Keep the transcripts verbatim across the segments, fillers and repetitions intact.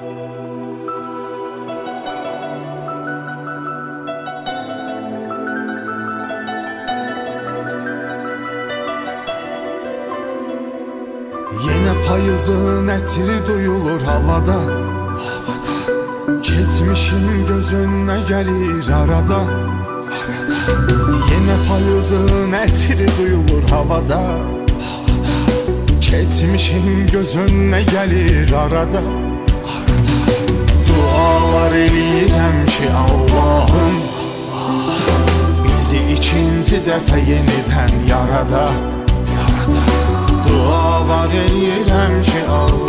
Yine payızın ətiri duyulur havada, havada. Keçmişim gözünə gəlir arada, arada. Yine payızın ətiri duyulur havada, havada. Keçmişim gözünə gəlir arada, arada. Dualar eləyirəm ki Allahım, bizi ikinci dəfə yenidən yarada, yarada. Dualar eləyirəm ki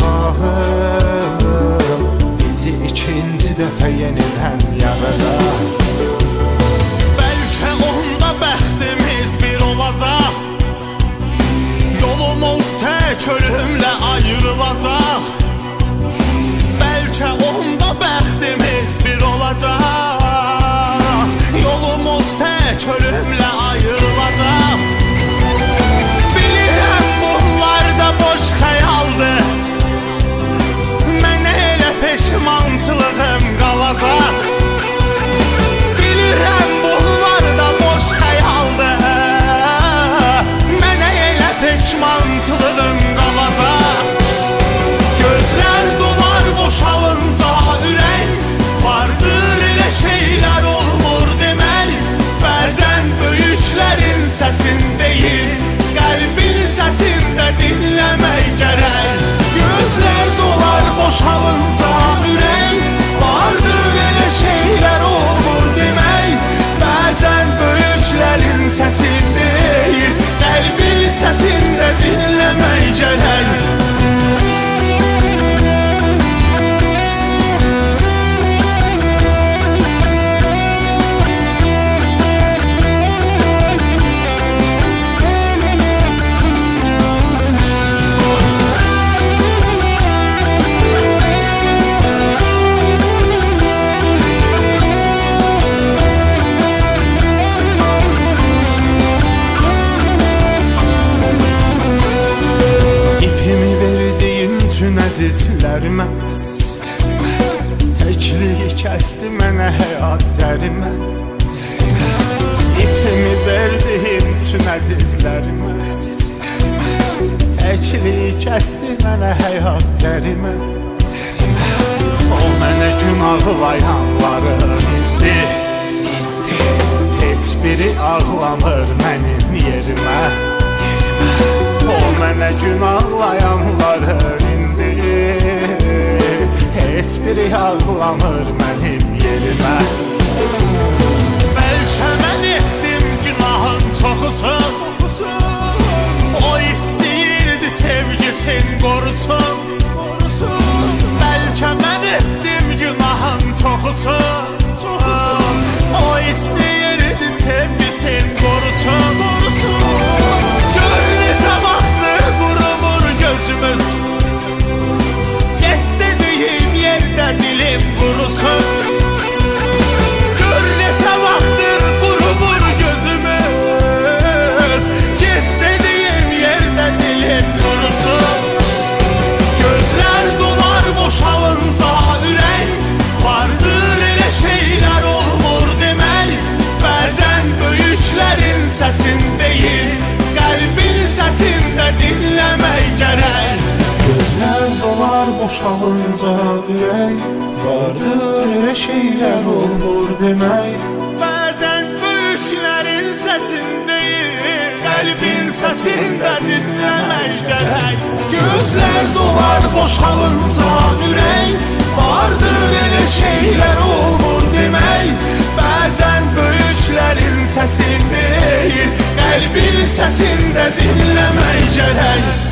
Allahım, bizi ikinci dəfə yenidən yarada. Bəlkə onda bəxtimiz bir olacaq, yolumuz tək ölümlə ayrılacaq. Bəlkə onda bəxtimiz bir olacaq, yolumuz tək ölümlə ayrılacaq. Boş xəyaldır, mənə elə peşmançılığım qalacaq. Bilirəm bunlar da boş xəyaldır, mənə elə peşmançılığım qalacaq. Gözlər dolar boşalınca ürək, vardır elə şeylər olmur demək. Bəzən böyüklərin səsin deyil, qəlbin səsində dinləmək gərək. Gözlər dolar boşalınca ürək, vardır elə şeylər olur demək. Bəzən böyüklərin səsin deyil, qəlbin səsində dinləmək gərək. Əzizlərimə, təkliyi kəsdi mənə həyat zərimə. İpimi verdiyim üçün əzizlərimə, təkliyi kəsdi mənə həyat zərimə. O mənə gün ağlayanların indi, indi heç biri ağlamır mənim yerimə. O mənə gün ağlayanların heç biri ağlamır mənim yerimə. Bəlkə mən etdim günahın çoxusun, o istəyirdi sevgisin qorusun. Bəlkə mən etdim günahın çoxusun, o istəyirdi sevgisin qorusun. Gör necə vaxtdır qurumur gözümüz, dilim qurusun. Gör necə vaxtdır qurumur gözümüz, get dediyim yerdə dilim qurusun. Gözlər dolar boşalınca ürək, vardır elə şeylər olmur demək. Bəzən böyüklərin səsin deyil, qəlbin səsində dinləmək gərək. Gözlər dolar boşalınca ürək, vardır elə şeylər olmur demək. Bəzən böyüklərin səsin deyil, qəlbin səsində dinləmək gərək. Gözlər dolar boşalınca ürək, vardır elə şeylər olmur demək. Bəzən böyüklərin səsin deyil, qəlbin səsində dinləmək gərək.